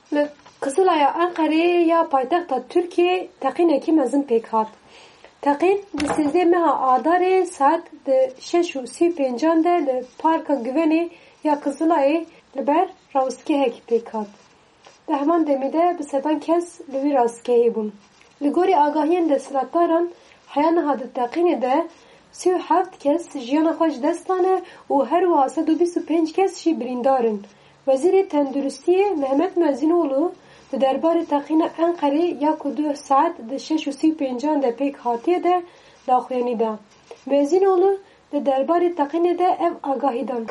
Kızılay'a Ankara'ya ya paytaxta Türkiye teqînekî mezin pêk hat. Teqîn di 13 meha Adarê saet di 6:35 de li Parka Güvenê ya Kızılayê li ber rawestgehekî pêk hat. Di heman demê de bi sedan kes li wî rawestgehê bûn. Li gorî agahiyên desthilatdaran heya niha di teqînê de 37 kes jiyana xwe ji dest dane û her wiha 125 kes jî birîndar in. Wezîrê Tenduristiyê Mehmet Mezînoğlu di derbarê teqîna Enqerê ya ku 2 saet di 6:35 de pêk hatiye de daxuyanî da. Mezînoğlu di derbarê teqînê de ev agahî dan.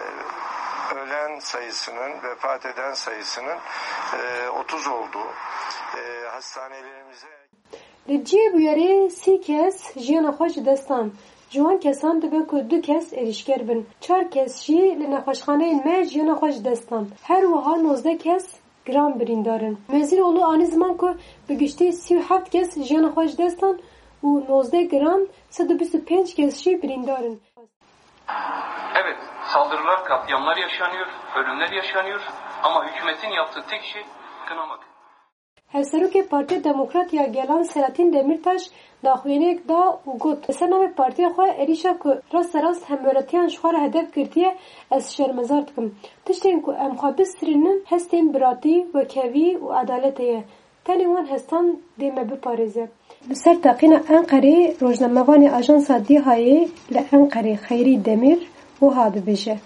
Ölen sayısının, vefat eden sayısının 30 olduğu hastanelerimize... Li ciyê bûyerê 30 kes jiyana xwe ji dest dan. Ji wan kesan dibe ku 2 kes êrişger bin. 4 kes jî li nexweşxaneyên me jiyana xwe ji dest dan. Her wiha 19 kes giran birîndar in. Mezînoğlu anî ziman ku bi giştî 37 kes jiyana xwe ji dest dan û 19 giran 125 kes jî birîndar in. Evet, saldırılar, katliamlar yaşanıyor, ölümler yaşanıyor ama hükümetin yaptığı tek şey kınamak. Hevserokê Partiya Demokrat ya Gelan Selahattin Demirtaş daxuyaniyek da û got li ser navê partiya xwe êrişa ku rasterast hemberatiyan ji xwe re hedef girtiye ez şermezar dikim. Tiştên ku em xwe bistirînin hestên biratî, wekevî û edaletê ye. Tenê wan hestan dê me biparêze. Li ser teqîna Enqerê rojnamevanê Ajansa Dîhayê li Enqerê Xeyrî Demîr wiha dibêje.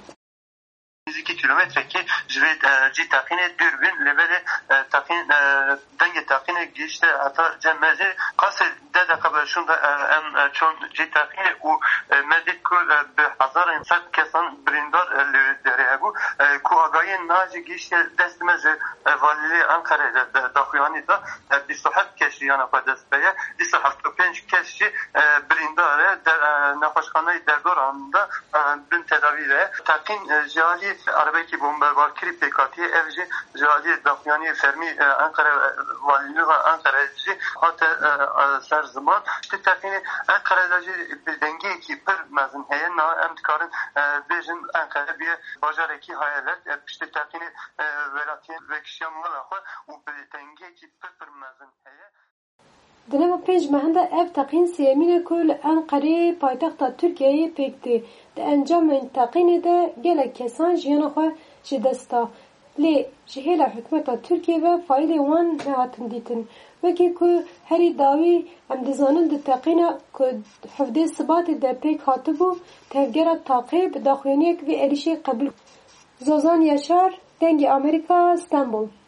2 kilometre ki ji teqînê Dürbün levele teqîn dengê teqînê gişte heta cemmezê qasê dedeka şunda em çon ji teqînê û medik ku bi hezarên sed kesan birîndar li derê hebû ku agahiyên nacî gişte destime ji valiliğê Enqerê daxuyanî da 27 kes jiyana xwe dest beye 275 kes jî birîndar e nexweşxaneyê derdoran da bin tedavî re teqîn ji alî Arabekî bomberbarkirî pêkatiye ev jî ji alî daxuyanî fermî Enqere valiliğa Enqere jî hate ser ziman. İşte teqînê Enqere'de jî bi dengeyekî pir mezin heye na em dikarin bêjin Enqere biye bajarekî hayelet işte teqînê welatiyên vekişiya mala xwe û bi dengeyekî pir mezin heye. Di nava pênc mehên ev teqîn sêyemîn e ku li Enqerê paytexta Tirkiyeyê pêk tê. Di encamên teqînê de gelek kesan jiyana xwe ji dest da. Lê ji hêla hikûmeta Tirkiye ve faîlê wan nehatin dîtin. Wekî ku herî dawî em dizanin di teqîna ku hevdê Sibatê de pêk hatibû tevgera Taqê bi daxuyaniyek vê êrişê qebûl. Zozan Yaşar, Dengê Amerîka, Stenbol.